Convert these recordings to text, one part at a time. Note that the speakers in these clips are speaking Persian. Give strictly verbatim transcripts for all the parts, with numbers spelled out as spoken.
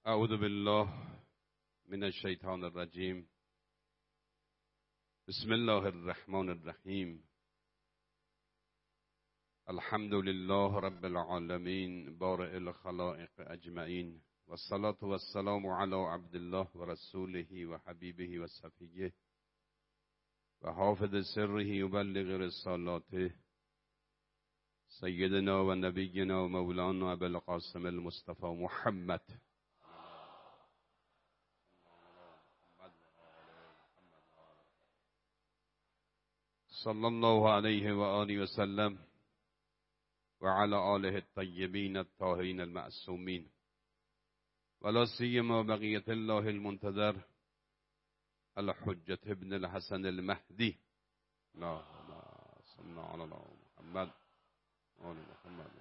اعوذ بالله من الشیطان الرجیم. بسم الله الرحمن الرحیم. الحمد لله رب العالمین بارئ الخلائق اجمعین و الصلاة و السلام علی عبد الله و رسوله و حبیبه و صفیه و حافظ سره یبلغ رسالاته سیدنا و نبینا و مولانا ابو القاسم المصطفى محمد صلی الله علیه و آله و سلم و علی آله الطیبین الطاهرین المعصومین ولا سیما بقیة الله المنتظر الحجة ابن الحسن المهدی. اللهم صل علی محمد آل محمد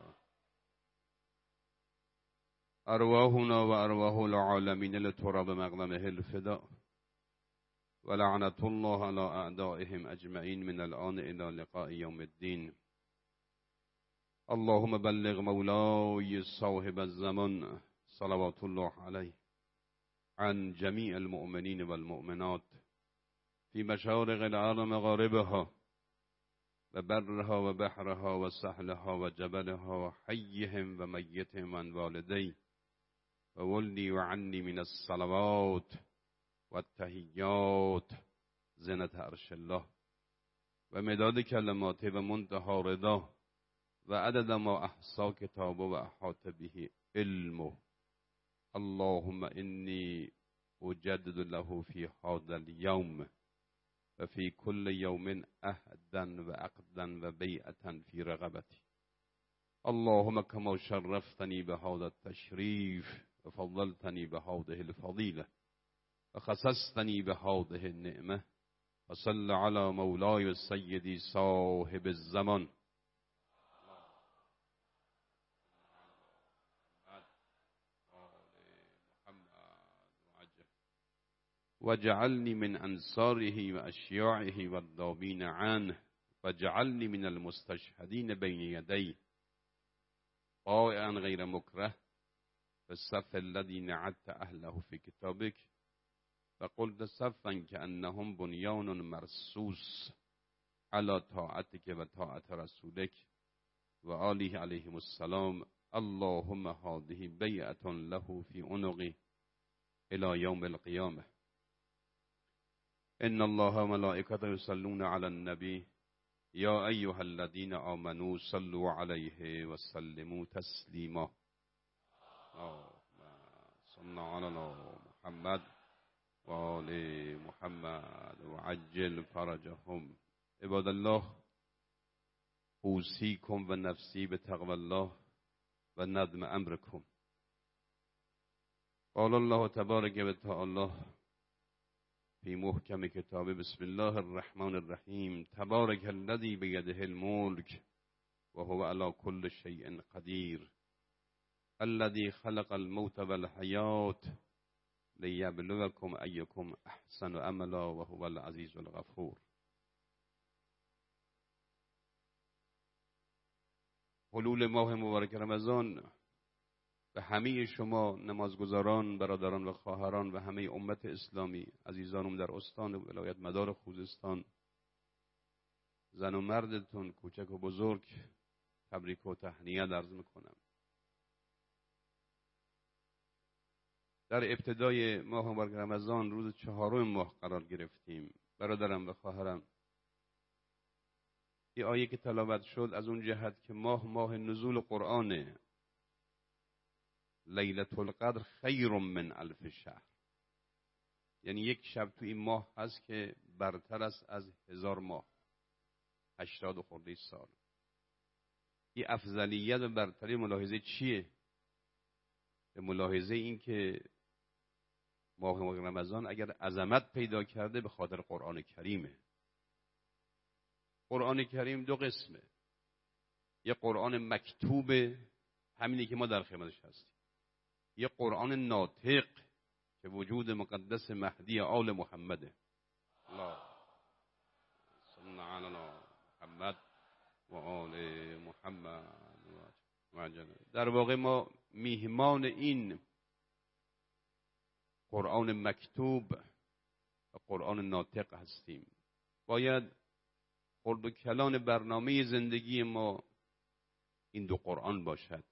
ارواحنا و ارواح العالمین لتراب مقدمه الفداء ولعنة الله على اعدائهم اجمعین من الان الى لقاء یوم الدین. اللهم بلغ مولاي صاحب الزمان صلوات الله عليه عن جميع المؤمنين والمؤمنات في مشارق الارض مغاربها وبرها وبحرها وسهلها وجبلها وحيهم وميتهم وعن والدي وولي وعني من الصلوات والتحيات زنة عرش الله ومداد كلماته ومنتهى رضاه وعدد ما احصى كتابه واحاط به علمه. اللهم إني أجدد له في هذا اليوم وفي كل يوم أهدا وعقدا وبيعة في رغبتي. اللهم كما شرفتني بهذا التشريف وفضلتني بهذه الفضيلة وخصصتني بهذه النعمة وصل على مولاي سيدي صاحب الزمان وجعلني من أنصاره وأشياعه والضامين عنه وجعلني من المستشهدين بين يديه طائعا غير مكره في الصف الذي نعدت أهله في كتابك فقلت صفا كأنهم بنيان مرصوص على طاعتك وطاعة رسولك وآله عليهم السلام. اللهم هذه بيعة له في عنقي إلى يوم القيامة. إن الله وملائكته يصلون على النبي يا أيها الذين آمنوا صلوا عليه وسلموا تسليما. صل على محمد و آل محمد و عجل فرجهم. عباد الله، اوصیکم و نفسی به تقوی الله و ندم امرکم. قال الله تبارک و تعالی في محكم كتابه بسم الله الرحمن الرحيم تبارك الذي بيده الملك وهو على كل شيء قدير الذي خلق الموت والحياة ليبلوكم أيكم أحسن عملا وهو العزيز الغفور. حلول ماه مبارک رمضان به همه شما نمازگزاران، برادران و خواهران و همه امت اسلامی، عزیزانم در استان ولایت مدار خوزستان، زن و مردتون، کوچک و بزرگ، تبریک و تهنیت عرض میکنم. در ابتدای ماه مبارک رمضان روز چهارم ماه قرار گرفتیم. برادرم و خواهرم، این آیه که تلاوت شد از اون جهت که ماه ماه نزول قرآنه. لیلة القدر خیر من الف شهر، یعنی یک شب تو این ماه هست که برتر است از هزار ماه، هشتاد و خورده سال. این افضلیت و برتری ملاحظه چیه؟ به ملاحظه این که ماه رمضان اگر عظمت پیدا کرده به خاطر قرآن کریمه. قرآن کریم دو قسمه، یه قرآن مکتوبه، همینی که ما در خدمتش هستیم، یه قرآن ناطق که وجود مقدس مهدی آل محمده. الله صل علی محمد و آل محمد. در واقع ما میهمان این قرآن مکتوب و قرآن ناطق هستیم. باید خرد و کلان برنامه زندگی ما این دو قرآن باشد.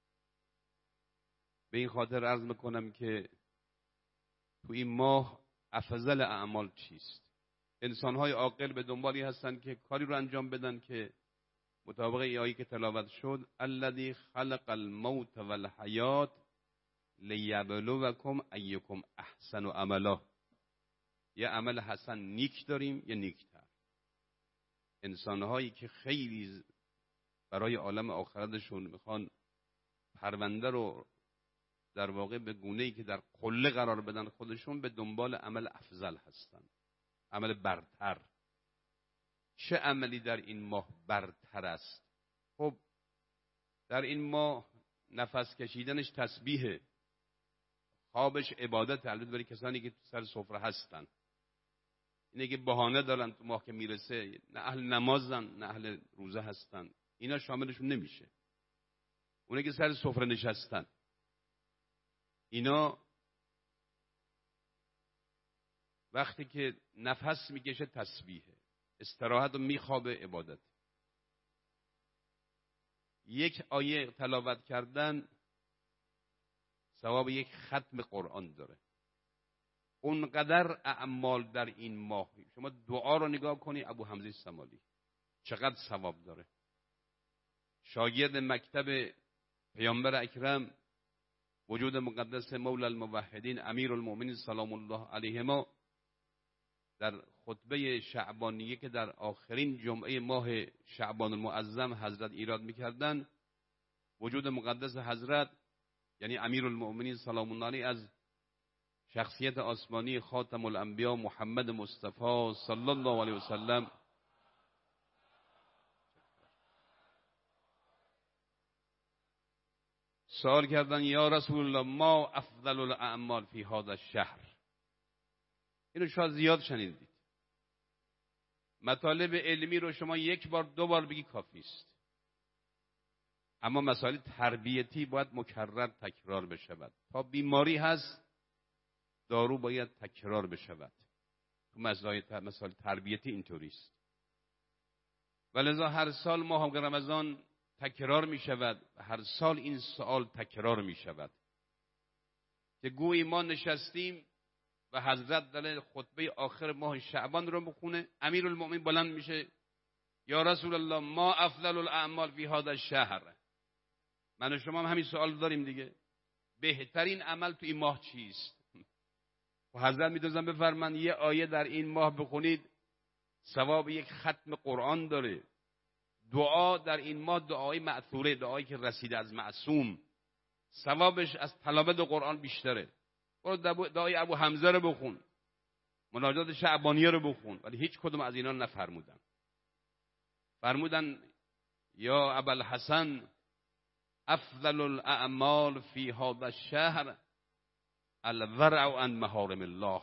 به این خاطر عرض میکنم که تو این ماه افضل اعمال چیست؟ انسان‌های عاقل به دنبالی هستند که کاری رو انجام بدن که مطابق آیه‌ای که تلاوت شد الذی خلق الموت والحیات لیبلوکم ایکم احسن عملا. یه عمل حسن نیک داریم، یه نیکتر. انسان‌هایی که خیلی برای عالم آخرتشون میخوان پرونده رو در واقع به گونه‌ای که در قله قرار بدن خودشون، به دنبال عمل افضل هستن، عمل برتر. چه عملی در این ماه برتر است؟ خب در این ماه نفس کشیدنش تسبیحه، خوابش عبادت، البته برای کسانی که سر سفره هستن. اینه که بهانه دارن تو ماه که میرسه، نه اهل نمازن نه اهل روزه هستن، اینا شاملشون نمیشه. اونه که سر سفره نشستن، اینا وقتی که نفس میکشه تسبیحه، استراحت و میخوابه عبادت. یک آیه تلاوت کردن ثواب یک ختم قرآن داره. اونقدر اعمال در این ماه، شما دعا رو نگاه کنی ابو حمزه سمالی چقدر ثواب داره. شاگرد مکتب پیامبر اکرم وجود مقدس مولا الموحدین امیر المؤمنین سلام الله علیهما در خطبه شعبانیه که در آخرین جمعه ماه شعبان المعظم حضرت ایراد میکردن، وجود مقدس حضرت یعنی امیر المؤمنین سلام الله علیه از شخصیت آسمانی خاتم الانبیا محمد مصطفی صلی الله علیه وسلم سوال کردن یا رسول الله ما افضل الاعمال فی هذا الشهر. اینو شاید زیاد شنیدید. مطالب علمی رو شما یک بار دو بار بگی کافی است، اما مسائل تربیتی باید مکرر تکرار بشود. تا بیماری هست دارو باید تکرار بشود. تو مسائل تربیتی اینطوری است. ولذا هر سال ماه رمضان تکرار می شود و هر سال این سوال تکرار می شود که گویی ما نشستیم و حضرت در خطبه آخر ماه شعبان رو بخونه، امیر المؤمنین بلند میشه یا رسول الله ما افضل الاعمال فی هذا الشهر. من و شما هم همین سوال داریم دیگه، بهترین عمل تو این ماه چیست؟ و حضرت میتونن بفرمان یه آیه در این ماه بخونید ثواب یک ختم قرآن داره. دعا در این ماه دعای مأثوره، دعایی که رسیده از معصوم، ثوابش از تلاوت قرآن بیشتره. برو دعای ابو حمزه رو بخون، مناجات شعبانیه رو بخون، ولی هیچ کدوم از اینا نفرمودن. فرمودن یا ابوالحسن افضل الاعمال فی هذا الشهر الورع عن محارم الله.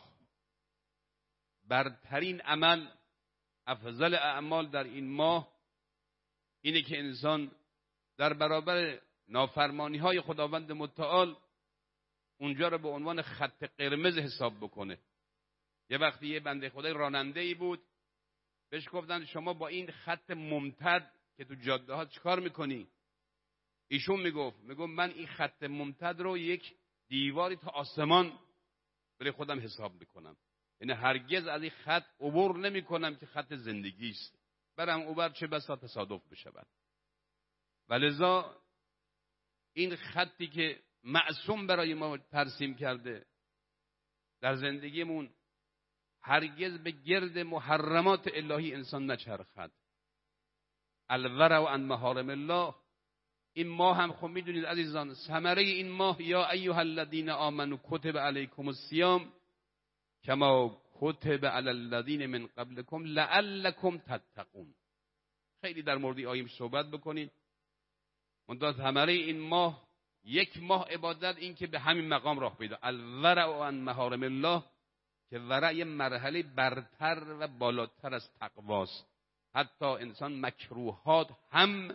برترین عمل، افضل اعمال در این ماه اینه که انسان در برابر نافرمانی های خداوند متعال اونجا رو به عنوان خط قرمز حساب بکنه. یه وقتی یه بنده خدای راننده ای بود، بهش گفتن شما با این خط ممتد که تو جاده ها چیکار میکنی؟ ایشون میگفت میگفت من این خط ممتد رو یک دیواری تا آسمان برای خودم حساب میکنم، یعنی هرگز از این خط عبور نمیکنم که خط زندگی است، برم اوبر چه بسا تصادف بشود. ولذا این خطی که معصوم برای ما ترسیم کرده در زندگیمون، هرگز به گرد محرمات الهی انسان نچرخد. الورع عن محارم الله. این ماه هم خب میدونید عزیزان، ثمره این ماه یا ایها الذین آمنوا کتب علیکم الصیام کما کتب علی الذین من قبلکم لعلکم تتقون. خیلی در مورد آیه صحبت بکنید. منتها ثمره این ماه، یک ماه عبادت، این که به همین مقام راه پیدا، الورع عن محارم الله، که ورع یه مرحله برتر و بالاتر از تقواست. حتی انسان مکروهات هم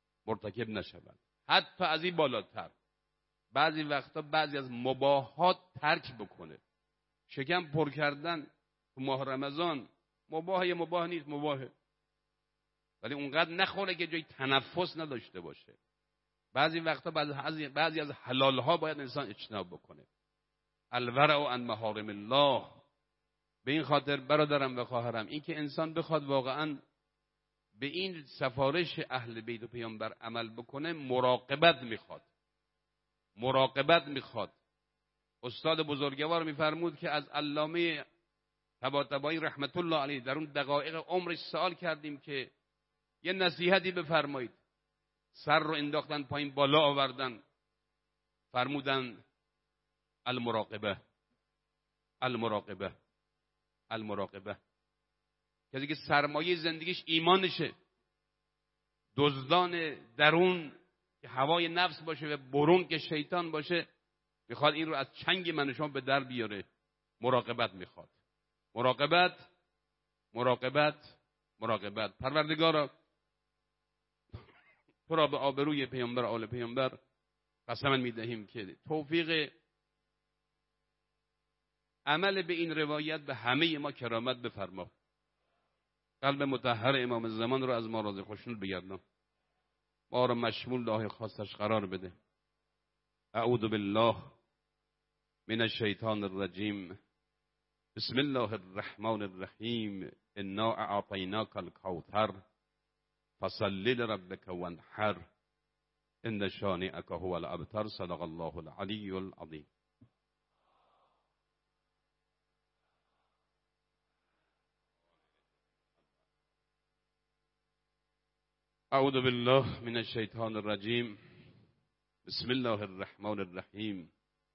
مرتکب نشود، حتی از این بالاتر. بعضی وقتا بعضی از مباحات ترک بکنه. شکم پر کردن تو ماه رمضان مباهه یا مباح نیست، مباهه، ولی اونقدر نخوره که جای تنفس نداشته باشه. بعضی وقتا بعضی از حلال ها باید انسان اجتناب بکنه. الورع عن محارم الله. به این خاطر برادرم و خواهرم، این که انسان بخواد واقعا به این سفارش اهل بیت و پیامبر عمل بکنه، مراقبت میخواد. مراقبت میخواد. استاد بزرگوار میفرمود که از علامه طباطبایی رحمت الله علیه در اون دقایق عمرش سوال کردیم که یه نصیحتی بفرمایید. سر رو انداختن پایین، بالا آوردن، فرمودن المراقبه، المراقبه، المراقبه. کسی که سرمایه زندگیش ایمانشه، دزدان درون که هوای نفس باشه و برون که شیطان باشه، میخواد این رو از چنگ من و شما به در بیاره. مراقبت میخواد. مراقبت، مراقبت، مراقبت. پروردگارا تو را به آبروی پیامبر آل پیامبر قسم میدهیم که توفیق عمل به این روایت به همه ما کرامت بفرما. قلب مطهر امام زمان رو از ما راضی خوشنود بگردان. ما رو مشمول لاه خاصش قرار بده. اعوذ بالله من الشیطان الرجیم. بسم الله الرحمن الرحیم. انا اعطیناک الکوثر فصل لربک وانحر ان شانئک هو الابتر. صدق الله العلی العظیم. اعوذ بالله من الشیطان الرجیم. بسم الله الرحمن الرحیم.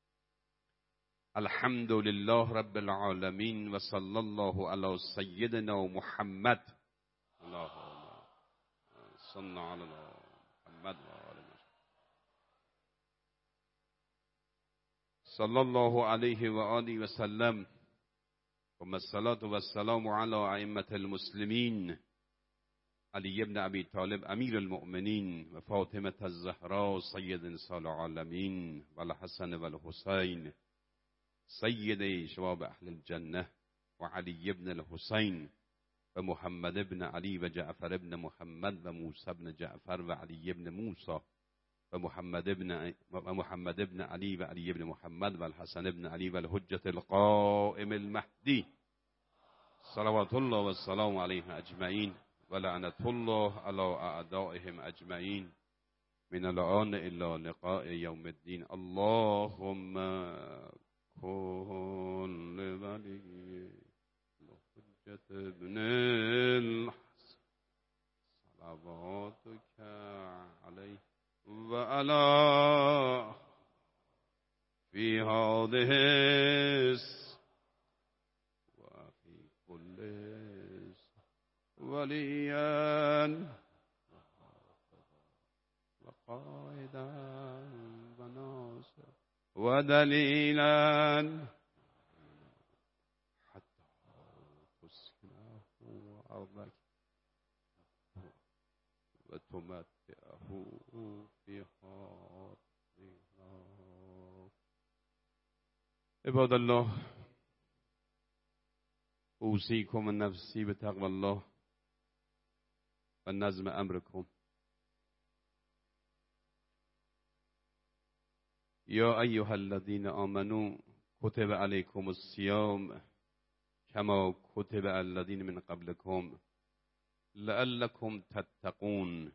الحمد لله رب العالمین و صلی الله علی سیدنا محمد. اللهم صل علی محمد و آل محمد. صلی الله علیه و آله و سلم. ثم الصلاة و السلام علی ائمة المسلمین علی ابن ابی طالب امیر المؤمنین و فاطمه الزهرا سید نساء العالمین و الحسن و الحسین سید شباب اهل الجنه و علی ابن الحسین و محمد ابن علی و جعفر ابن محمد و موسی ابن جعفر و علی ابن موسی و محمد ابن و محمد ابن علی و علی ابن محمد و الحسن ابن علی و الحجة القائم المهدی صلوات الله و السلام علیهم اجمعین و لعنت الله علی اعدائهم اجمعین من الان الا لقاء یوم الدین. اللهم كن لولي الحجة ابن الحسن صلواتك عليه وعلى في هذه وفي كل وليا وقائدا وناصرا ودليلا حتى تسكنه أرضك وتمتعه فيها. عباد الله اوصیکم و نفسی به تقوی الله و نظم امرکم. یا ایها الذین آمنوا کتب علیکم الصیام کما کتب علی الذین من قبلکم لعلکم تتقون.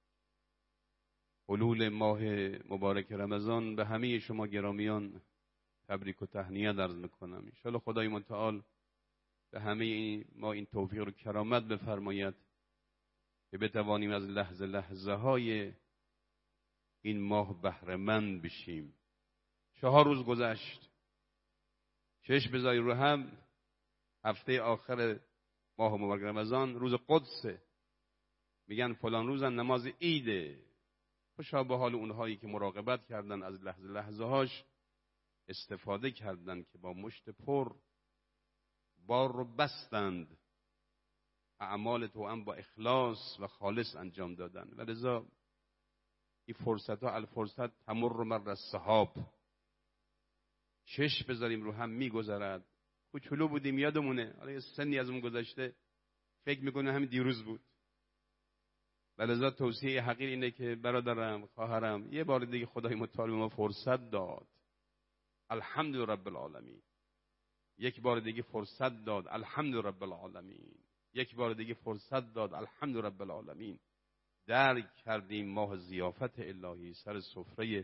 حلول ماه مبارک رمضان به همه شما گرامیان تبریک و تهنیت عرض میکنم. ان شاءالله خدای متعال به همه ما این توفیق و کرامت بفرماید که بتوانیم از لحظه لحظه های این ماه بهره مند بشیم. چهار روز گذشت، چشم بذاری رو هم. هفته آخر ماه مبارک رمضان روز قدسه، میگن فلان روزن نماز عیده. خوشا به حال اونهایی که مراقبت کردن از لحظه لحظه هاش استفاده کردن که با مشت پر بار رو بستند، اعمال توأم با اخلاص و خالص انجام دادن. و لذا این فرصت ها الفرصت تمر مر السحاب، چشم بذاریم رو هم میگذرد. کوچولو بودیم یادمونه، حالا یه سنی از اون گذشته، فکر میکنه همین دیروز بود. ولذا توصیه حقیر اینه که برادرم، خواهرم، یه بار دیگه خدای متعال به ما فرصت داد، الحمد رب العالمین. یک بار دیگه فرصت داد، الحمد رب العالمین. یک بار دیگه فرصت داد، الحمد رب العالمین. درک کردیم ماه ضیافت الهی سر سفره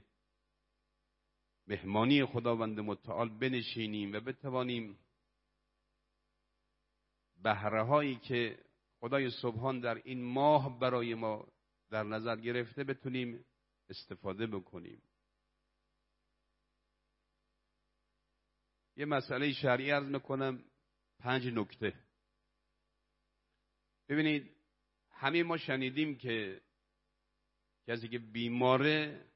مهمانی خداوند متعال بنشینیم و بتوانیم بهره هایی که خدای سبحان در این ماه برای ما در نظر گرفته بتونیم استفاده بکنیم. یه مسئله شرعی عرض میکنم، پنج نکته. ببینید، همه ما شنیدیم که کسی که بیماره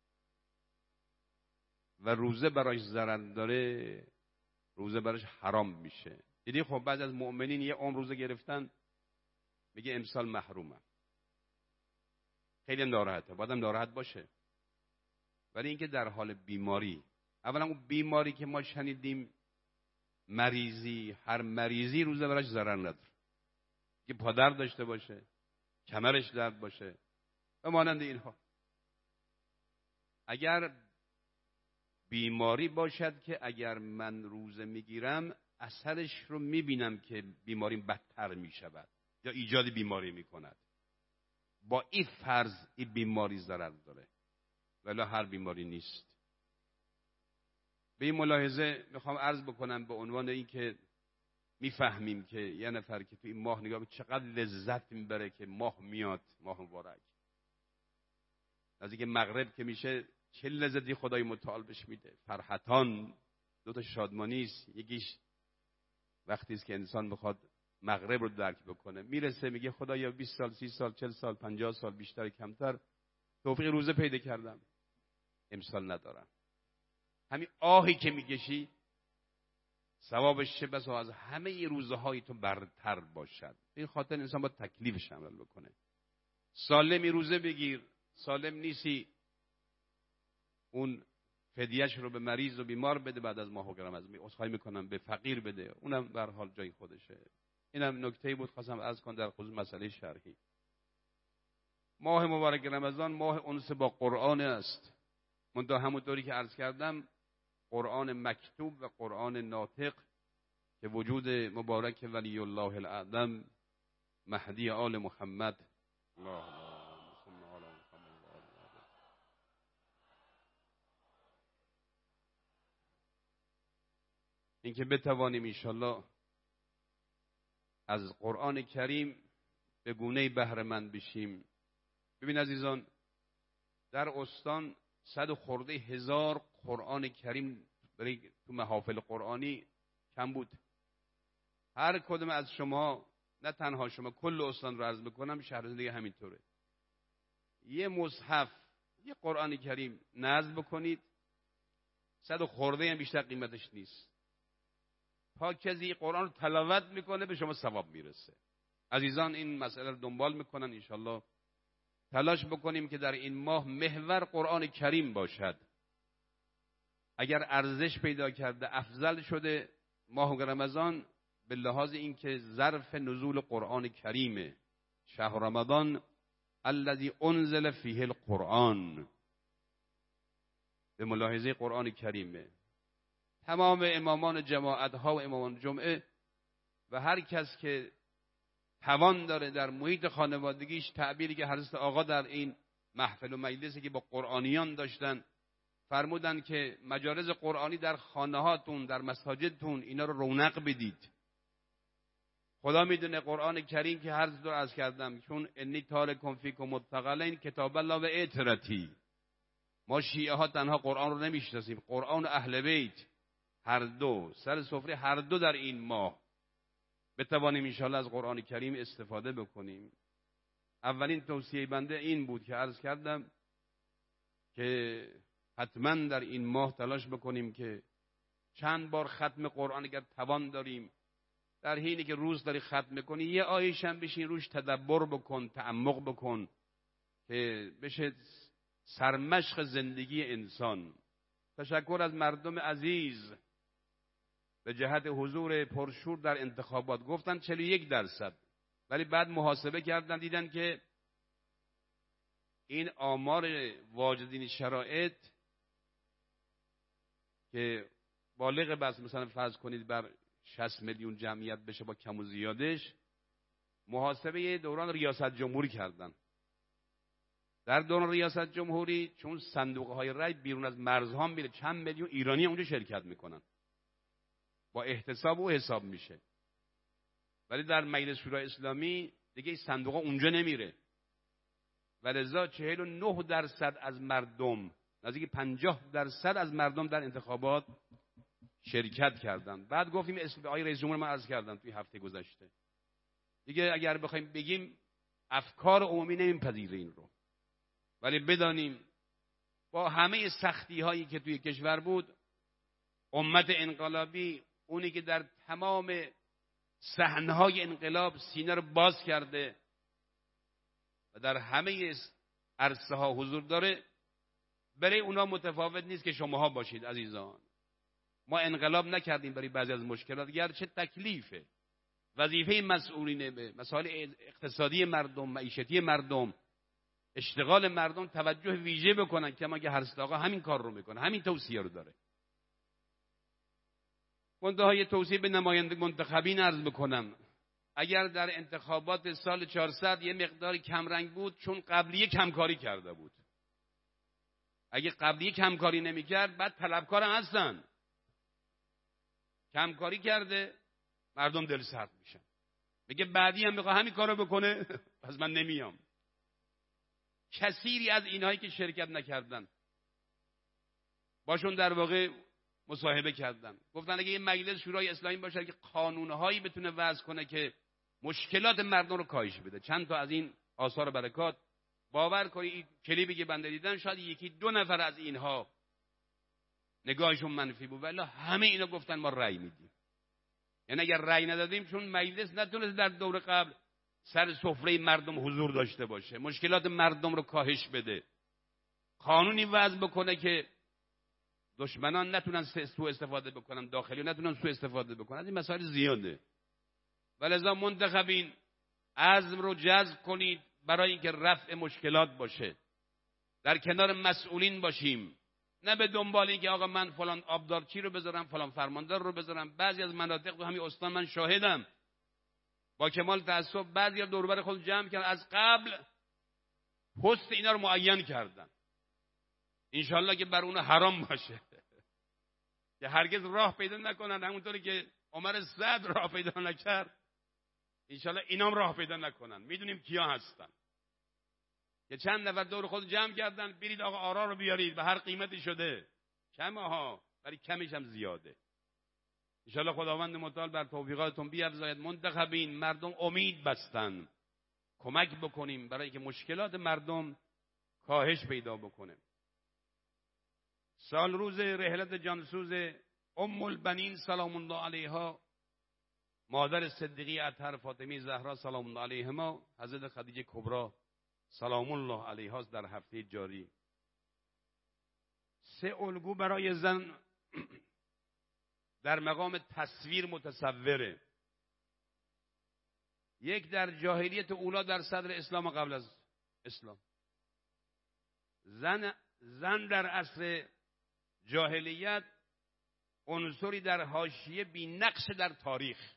و روزه براش ضرر داره، روزه براش حرام میشه. دیدی خب بعضی از مؤمنین یه عمر روزه گرفتن، میگه امسال محرومم. خیلی ناراحته، بادم ناراحت باشه. ولی اینکه در حال بیماری، اولا اون بیماری که ما شنیدیم مریضی، هر مریضی روزه براش ضرر نداره. که پادر داشته باشه، کمرش درد باشه و مانند اینها. اگر بیماری باشد که اگر من روزه میگیرم اثرش رو میبینم که بیماریم بدتر میشود یا ایجاد بیماری میکند، با این فرض این بیماری ضرر داره، ولی هر بیماری نیست. به این ملاحظه میخوام عرض بکنم به عنوان این که میفهمیم که یه نفر که تو این ماه نگاه چقدر لذت میبره که ماه میاد، ماه مبارک از اینکه مغرب که میشه چه لذتی خدای متعال بهش میده. فرحتان دو تا شادمانی است، یکیش وقتی است که انسان بخواد مغرب رو درک بکنه، میرسه میگه خدایا بیست سال، سی سال، چهل سال، پنجاه سال بیشتر کمتر توفیق روزه پیدا کردم، امسال ندارم. همین آهی که میکشی ثوابش چه بسا از همه روزهای تو برتر باشد. این خاطر انسان با تکلیفش عمل بکنه. سالمی روزه بگیر، سالم نیستی اون فدیهش رو به مریض و بیمار بده، بعد از ماه و رمضان عذرخواهی میکنم به فقیر بده، اونم به هر حال جای خودشه. اینم نکته‌ای بود خواستم عرض کنم در خصوص مسئله شرعی. ماه مبارک رمضان ماه انس با قرآن است. منتها همونطوری که عرض کردم قرآن مکتوب و قرآن ناطق که وجود مبارک ولی الله الاعظم مهدی آل محمد الله این که بتوانیم انشالله از قرآن کریم به گونه‌ای بهره مند بشیم. ببین عزیزان، در استان صد و خورده هزار قرآن کریم برای تو محافل قرآنی کم بود. هر کدوم از شما، نه تنها شما، کل استان رو عرض میکنم، شهر دیگه همینطوره، یه مصحف یه قرآن کریم نزد بکنید، صد و خورده هم بیشتر قیمتش نیست. تا کسی قرآن رو تلاوت میکنه به شما ثواب میرسه. عزیزان این مسئله رو دنبال میکنن، انشالله تلاش بکنیم که در این ماه محور قرآن کریم باشد. اگر ارزش پیدا کرده افضل شده ماه رمضان به لحاظ اینکه ظرف نزول قرآن کریمه، شهر رمضان الذی انزل فیه القرآن، به ملاحظه قرآن کریمه. تمام امامان جماعت ها و امامان جمعه و هر کس که توان داره در محیط خانوادگیش، تعبیری که حضرت آقا در این محفل و مجلسی که با قرآنیان داشتن فرمودن که مجالس قرآنی در خانه هاتون، در مساجدتون اینا رو رونق بدید. خدا میدونه قرآن کریم که هر دو عرض کردم، چون انی تارکم فیکم الثقلین کتاب الله و اطرتی، ما شیعه ها تنها قرآن رو نمیشناسیم، قرآن و اهل بیت هر دو سر سفره، هر دو در این ماه بتوانیم انشاءالله از قرآن کریم استفاده بکنیم. اولین توصیه بنده این بود که عرض کردم که حتما در این ماه تلاش بکنیم که چند بار ختم قرآن اگر توان داریم، در حینی که روز داری ختم میکنی یه آیه‌ش هم بشین روش تدبر بکن، تعمق بکن که بشه سرمشق زندگی انسان. تشکر از مردم عزیز به جهت حضور پرشور در انتخابات. گفتن چهل و یک درصد، ولی بعد محاسبه کردن دیدن که این آمار واجدین شرایط که بالغ بس مثلا فرض کنید بر شصت میلیون جمعیت بشه با کم و زیادش، محاسبه دوران ریاست جمهوری کردن. در دوران ریاست جمهوری چون صندوق های رای بیرون از مرزها میره، چند میلیون ایرانی اونجا شرکت میکنن، با احتساب و حساب میشه. ولی در مجلس شورای اسلامی دیگه این صندوق ها اونجا نمیره و لذا چهل و نه درصد از مردم، نزدیک پنجاه درصد از مردم در انتخابات شرکت کردن. بعد گفتیم اسم آقای رئیس جمهور ما عرض کردن توی هفته گذشته، دیگه اگر بخوایم بگیم افکار عمومی نمیپذیره این رو، ولی بدانیم با همه سختی هایی که توی کشور بود، امت انقلابی اونی که در تمام صحنه‌های انقلاب سینه رو باز کرده و در همه عرصه ها حضور داره، برای اونا متفاوت نیست که شماها باشید عزیزان. ما انقلاب نکردیم برای بعضی از مشکلات، گرچه تکلیفه، وظیفه مسئولین به مسائل اقتصادی مردم، معیشتی مردم، اشتغال مردم توجه ویژه بکنن که ما که هر آقا همین کار رو میکنه، همین توصیه رو داره. منتهای توصیه به نماینده منتخبین عرض بکنم، اگر در انتخابات سال چهارصد یه مقداری کمرنگ بود چون قبلیه کمکاری کرده بود. اگه قبلیه کمکاری نمیکرد بعد طلبکار هم هستن. کمکاری کرده مردم دل سرد میشن، میگه بعدی هم میخواد همین کارو بکنه پس من نمیام. کثیری از اینهایی که شرکت نکردن باشون در واقع مصاحبه کردن، گفتن اگه یه مجلس شورای اسلامی باشه که قانونهایی بتونه وضع کنه که مشکلات مردم رو کاهش بده. چند تا از این آثار برکات باور کنید، این کلیپی که بنده دیدن شاید یکی دو نفر از اینها نگاهشون منفی بود، ولی همه اینا گفتن ما رأی میدیم. یعنی اگر رأی ندادیم چون مجلس نتونست در دور قبل سر سفره مردم حضور داشته باشه، مشکلات مردم رو کاهش بده، قانونی وضع بکنه که دشمنان نتونن سوء استفاده بکنن، داخلی نتونن سوء استفاده بکنن. از این مسائل زیاده. ولذا منتخبین عزم رو جذب کنید برای اینکه رفع مشکلات باشه، در کنار مسئولین باشیم، نه به دنبال اینکه آقا من فلان آبدارچی رو بذارم، فلان فرماندار رو بذارم. بعضی از مناطق تو همین استان من شاهدم، با کمال تأسف بعضی از دور و بر خود جمع کردن، از قبل پست اینا رو معین کردن، انشالله که بر اون حرام باشه که هرگز راه پیدا نکنن، همونطوری که عمر سعد راه پیدا نکرد انشالله اینام راه پیدا نکنن. میدونیم کیا هستن که چند نفر دور خود جمع کردن، برید آقا آرا رو بیارید به هر قیمتی شده، کمه ها ولی کمش هم زیاده. انشالله خداوند متعال بر توفیقاتتون بیفزاید. منتخبین مردم امید بستن، کمک بکنیم برای که مشکلات مردم کاهش پیدا بکنه. سال روز رحلت جانسوز ام البنین سلام الله علیها، مادر صدیقه اطهر فاطمی زهرا سلام الله علیهما، حضرت خدیجه کبرا سلام الله علیها در هفته جاری. سه الگو برای زن در مقام تصویر متصوره. یک در جاهلیت اولا در صدر اسلام و قبل از اسلام. زن زن در عصر جاهلیت عنصری در حاشیه بی نقش در تاریخ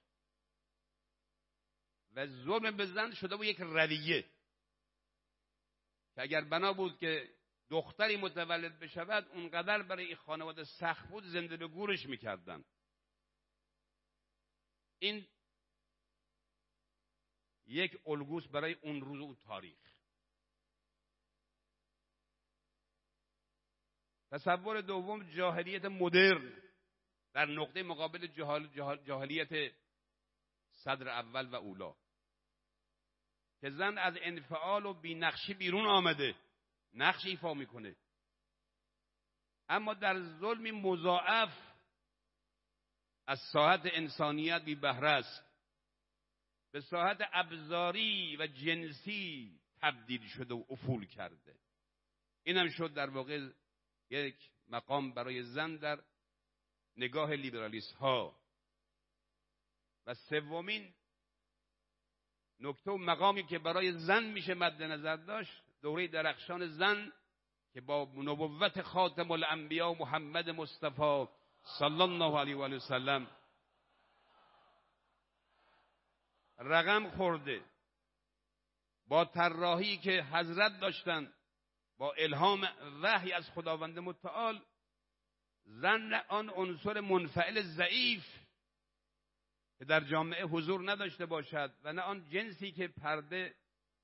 و ظلم به زن شده بود یک رویه که اگر بنا بود که دختری متولد بشود اونقدر برای این خانواده سخت بود زنده به گورش میکردن. این یک الگوست برای اون روز و تاریخ. تصور دوم جاهلیت مدرن در نقطه مقابل جهال جهال جاهلیت صدر اول و اولا که زن از انفعال و بینقشی بیرون آمده، نقش ایفا میکنه، اما در ظلمی مضاعف از ساحت انسانیت بی بهره است، به ساحت ابزاری و جنسی تبدیل شده و افول کرده. اینم شد در واقع یک مقام برای زن در نگاه لیبرالیست ها. و سومین نکته و مقامی که برای زن میشه مد نظر داشت، دوره درخشان زن که با نبوت خاتم الانبیا محمد مصطفی صلی الله علیه و سلم رقم خورده، با طراحی که حضرت داشتن، با الهام وحی از خداوند متعال، زن آن عنصر منفعل ضعیف که در جامعه حضور نداشته باشد و نه آن جنسی که پرده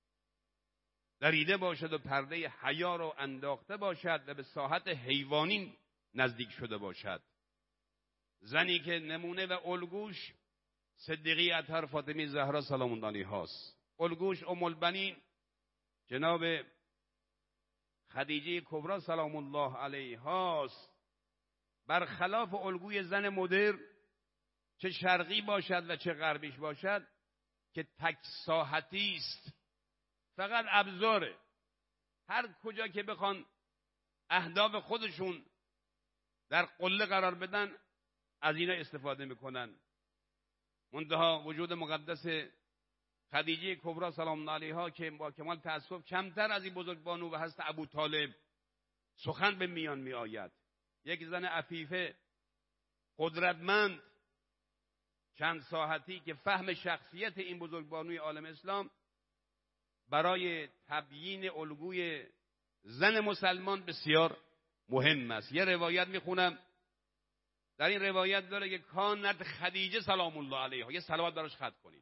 دریده باشد و پرده حیا رو انداخته باشد و به ساحت حیوانی نزدیک شده باشد. زنی که نمونه و الگوش صدیقه اطهر فاطمه زهرا سلام الله علیها است. الگوش ام البنین جناب خدیجه کبری سلام الله علیها است. برخلاف الگوی زن مدرن چه شرقی باشد و چه غربیش باشد که تک ساحتی است، فقط ابزاره. هر کجا که بخوان اهداف خودشون در قله قرار بدن از اینا استفاده میکنن. منتها وجود مقدس خدیجه کبری سلام الله علیها که با کمال تأسف کمتر از این بزرگبانو و حضرت ابو طالب سخن به میان می آید. یک زن عفیفه قدرتمند چند ساحتی که فهم شخصیت این بزرگبانوی عالم اسلام برای تبیین الگوی زن مسلمان بسیار مهم است. یه روایت میخونم، در این روایت داره که کانت خدیجه سلام الله علیها، یه صلوات براش خط کنید.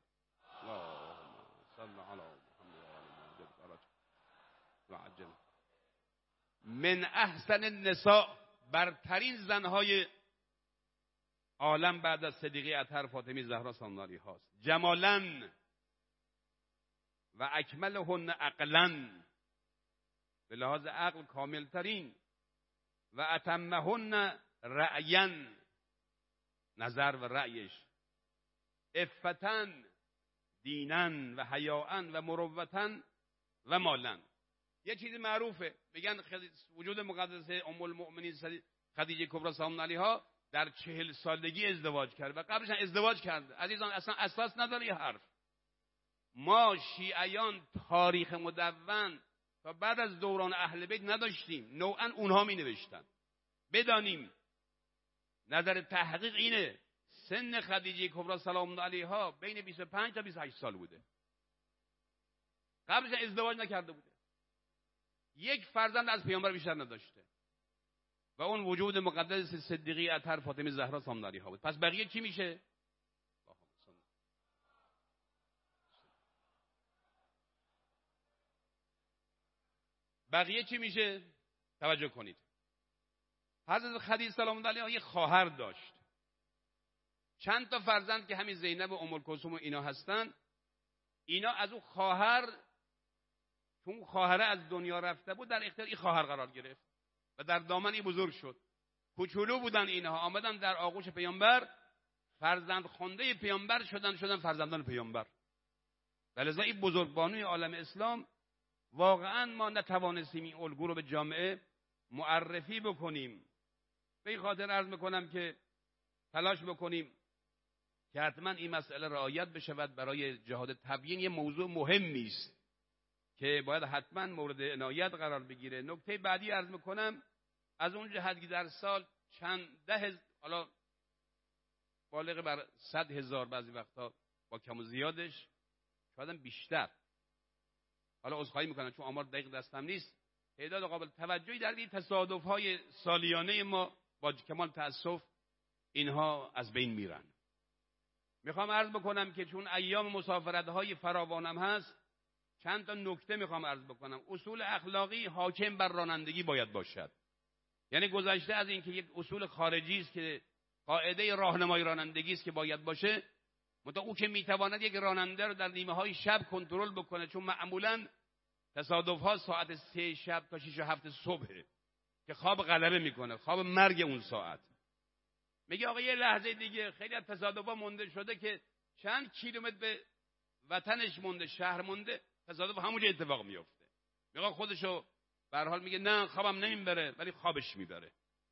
من احسن النساء، برترین زنهای عالم بعد از صدیقه اطهر فاطمه زهرا سلام الله علیها است. جمالاً و اکملهن عقلاً، به لحاظ عقل کاملترین، و اتمهن رأیاً، نظر و رأیش، عفتن دینن و حیاءن و مروتن و مالن. یه چیزی معروفه، میگن وجود مقدس ام المؤمنین خدیجه کبری سلام الله علیها در چهل سالگی ازدواج کرد و قبلش هم ازدواج کرد. عزیزان اصلا اساس نداره یه حرف. ما شیعیان تاریخ مدون تا بعد از دوران اهل بیت نداشتیم، نوعا اونها می نوشتن. بدانیم نظر تحقیق اینه سن خدیجه کبری سلام الله علیها بین بیست و پنج تا بیست و هشت سال بوده. قبلش ازدواج نکرده بوده. یک فرزند از پیامبر بیشتر نداشته و اون وجود مقدس صدیقه اطهر فاطمه زهرا سلام الله علیها بود. پس بقیه چی میشه؟ بقیه چی میشه؟ توجه کنید. حضرت خدیجه سلام الله علیها یه خواهر داشت. چند تا فرزند که همین زینب و ام کلثوم و اینا هستن، اینا از اون خواهر، چون خواهره از دنیا رفته بود، در اختیار این خواهر قرار گرفت و در دامن این بزرگ شد. کوچولو بودن اینها، آمدن در آغوش پیامبر، فرزند خونده پیامبر شدن شدن فرزندان پیامبر. ولذا این بزرگبانوی عالم اسلام واقعا ما نتوانستیم این الگو رو به جامعه معرفی بکنیم. به این خاطر عرض میکنم که تلاش بکنیم که حتما این مسئله رعایت بشود. برای جهاد تبیین یه موضوع مهمی است که باید حتما مورد عنایت قرار بگیره. نکته بعدی عرض میکنم، از اون جهت که در سال چند ده هز... حالا بالغ بر صد هزار، بعضی وقتا با کم و زیادش شاید هم بیشتر، حالا عذرخواهی میکنم چون آمار دقیق دستم نیست، تعداد قابل توجهی در این تصادف‌های سالیانه ما با کمال تأسف اینها از بین میرن. میخوام عرض بکنم که چون ایام مسافرت‌های فراوانم هست، چند تا نکته میخوام عرض بکنم. اصول اخلاقی حاکم بر رانندگی باید باشد. یعنی گذشته از این که یک اصول خارجی است که قاعده راهنمای رانندگی است که باید باشه، متا او که میتواند یک راننده رو در نیمه های شب کنترل بکنه، چون معمولا تصادف ها ساعت سه شب تا شش و هفت صبحه که خواب غلبه میکنه، خواب مرگ اون ساعت. میگه آقا یه لحظه دیگه، خیلی از تصادف ها مونده شده که چند کیلومتر به وطنش مونده، شهر مونده، تصادف همونجا اتفاق میفته. میگه خودشو به هر حال میگه نه خوابم نمیبره، ولی خوابش میبره.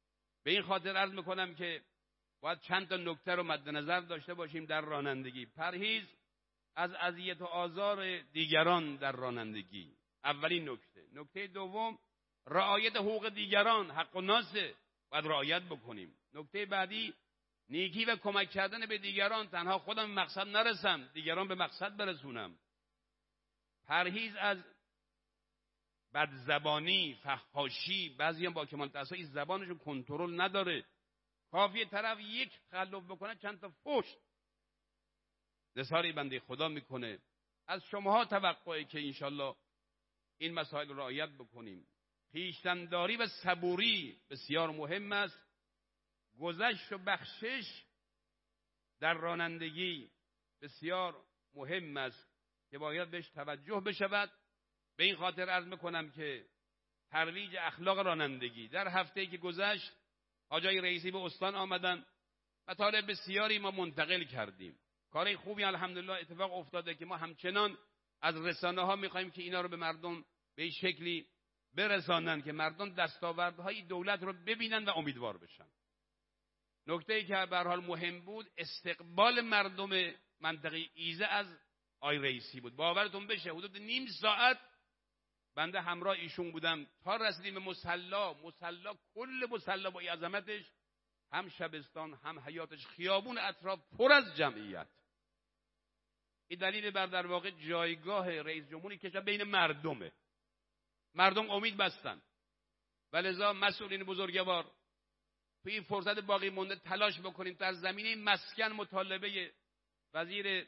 به این خاطر عرض میکنم که باید چند تا نکته رو مد نظر داشته باشیم در رانندگی. پرهیز از اذیت و آزار دیگران در رانندگی، اولین نکته. نکته دوم، رعایت حقوق دیگران، حق الناس باید رعایت بکنیم. نکته بعدی، نیکی و کمک کردن به دیگران، تنها خودم به مقصد نرسم، دیگران به مقصد برسونم. پرهیز از بدزبانی، فحاشی. بعضی هم با کمال تأسف زبانشون کنترل نداره، کافیه طرف یک تخلف بکنه چند تا فحش نثاری بنده خدا میکنه. از شماها توقعه که انشالله این مسائل رو رعایت بکنیم. خویشتن‌داری و صبوری بسیار مهم است. گذشت و بخشش در رانندگی بسیار مهم است که باید بهش توجه بشود. به این خاطر عرض میکنم که ترویج اخلاق رانندگی. در هفته‌ای که گذشت حاجی رئیسی به استان آمدن، مطالب بسیاری ما منتقل کردیم. کار خوبی الحمدلله اتفاق افتاده که ما همچنان از رسانه ها میخوایم که اینا رو به مردم به این شکلی برسانن که مردم دستاوردهای دولت رو ببینن و امیدوار بشن. نکته‌ای که به هر حال مهم بود، استقبال مردم منطقه ایزه از آی رئیسی بود. باورتون بشه حدود نیم ساعت بنده همراه ایشون بودم تا رسیدیم به مصلا. مصلا کل مصلا با عظمتش، هم شبستان هم حیاتش، خیابون اطراف پر از جمعیت. این دلیل بر در واقع جایگاه رئیس جمهوری کشور بین مردمه. مردم امید بستن و لذا مسئولین بزرگوار تو این فرصت باقی مونده تلاش بکنیم در زمینه مسکن. مطالبه وزیر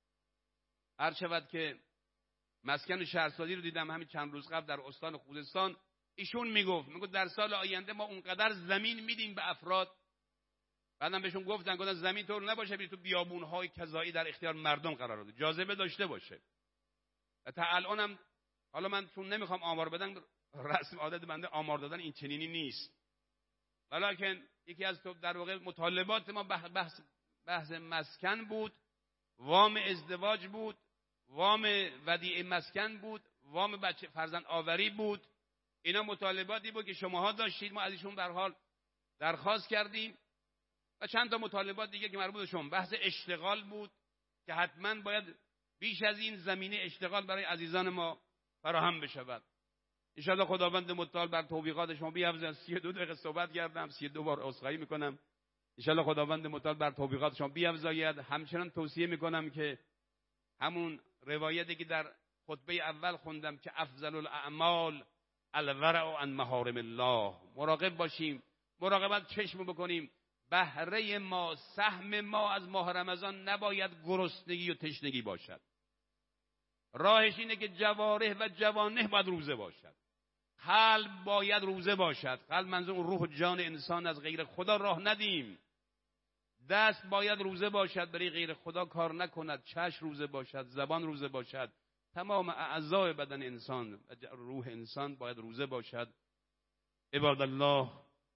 عرض شود که مسکن و شهرسازی رو دیدم همین چند روز قبل در استان خوزستان. ایشون میگفت میگفت در سال آینده ما اونقدر زمین میدیم به افراد. بعدم بهشون گفتن گفتن زمین طور نباشه بری تو بیابون‌های کذایی در اختیار مردم قرار بده، جاذبه داشته باشه. تا الانم حالا من چون نمیخوام آمار بدم، رسم عادت بنده آمار دادن این چنینی نیست، ولیکن یکی از در واقع مطالبات ما بحث بحث مسکن بود، وام ازدواج بود، وام ودیعه مسکن بود، وام بچه فرزند آوری بود. اینا مطالباتی بود که شماها داشتید، ما از ایشون به هر حال درخواست کردیم. و چند تا مطالبات دیگه که مربوط به شما، بحث اشتغال بود که حتما باید بیش از این زمینه اشتغال برای عزیزان ما فراهم بشود. ان شاء الله خداوند متعال بر توفیقات شما بیافزاید. سی و دو دقیقه صحبت کردم، سی و دو بار عذرخواهی میکنم. ان شاء الله خداوند متعال بر توفیقات شما بیافزاید. همچنان توصیه میکنم که همون روایتی که در خطبه اول خوندم که افضل الاعمال الورع عن محارم الله، مراقب باشیم، مراقبت چشم بکنیم. بهره ما، سهم ما از ماه رمضان نباید گرسنگی و تشنگی باشد. راهش اینه که جوارح و جوانح باید روزه باشد، قلب باید روزه باشد. قلب منظور روح و جان انسان، از غیر خدا راه ندیم. دست باید روزه باشد، برای غیر خدا کار نکند. چشم روزه باشد، زبان روزه باشد، تمام اعضای بدن انسان و روح انسان باید روزه باشد. عباد الله،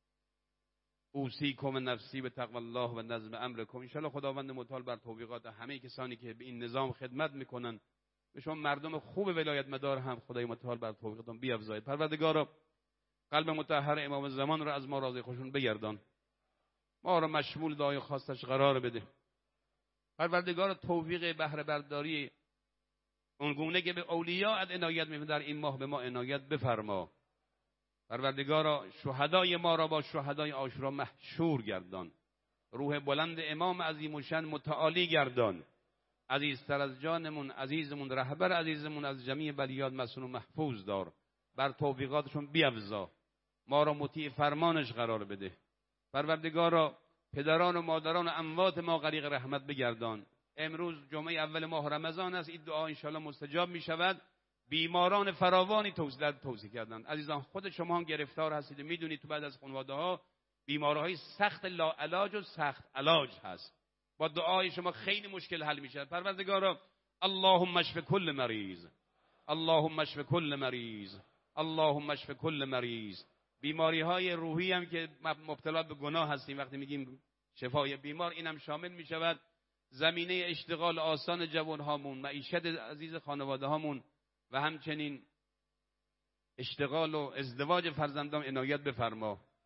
اوصیکم نفسی به تقوی الله و نظم امرکم. ان شاء الله خداوند متعال بر توفیقات همه کسانی که به این نظام خدمت میکنن، به شما مردم خوب ولایت مدار هم خدای متعال بر توفیقتون بیافزاید. پروردگارا قلب مطهر امام زمان را از ما راضی خوشون بگردان، ما را مشمول دعای خواستش قرار بده. پروردگارا توفیق بهره برداری اون گونه که به اولیاء عنایت می‌فرمای در این ماه به ما عنایت بفرما. پروردگارا شهدای ما را با شهدای عاشورا محشور گردان، روح بلند امام عظیم الشأن متعالی گردان. عزیزتر از جانمون، عزیزمون، رهبر عزیزمون از جمیع بلیات مسون و محفوظ دار، بر توفیقاتشون بیفزا، ما را مطیع فرمانش قرار بده. پروردگارا پدران و مادران و اموات ما غریق رحمت بگردان. امروز جمعه اول ماه رمضان است، این دعا انشاءالله مستجاب می شود. بیماران فراوانی توصیه توصیه کردن. عزیزان خود شما هم گرفتار هستید، میدونید تو بعد از خانواده ها بیماری‌های سخت لاعلاج و سخت علاج هست. با دعای شما خیلی مشکل حل میشه. پروردگارا اللهم اشف کل مریض، اللهم اشف کل مریض، اللهم اشف کل مریض. بیماری های روحی هم که مبتلا به گناه هستیم، وقتی میگیم شفای بیمار اینم شامل میشود. زمینه اشتغال آسان جوان هامون، معیشت عزیز خانواده هامون و همچنین اشتغال و ازدواج فرزندان عنایت بفرما.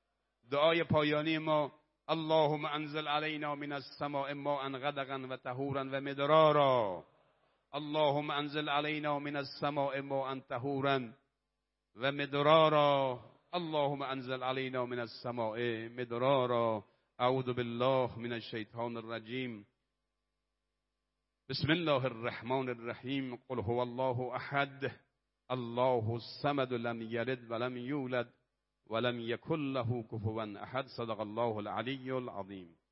دعای پایانی ما: اللهم انزل علینا من السماء ماء غدقا و طهورا و مدرارا. اللهم انزل علینا من السماء ماء طهورا و مدرارا. اللهم انزل علینا من السماء مدرارا. اعوذ بالله من الشیطان الرجیم. بسم الله الرحمن الرحیم. قل هو الله احد الله الصمد لم یلد ولم یولد ولم یکن له کفوا احد. صدق الله العلی العظیم.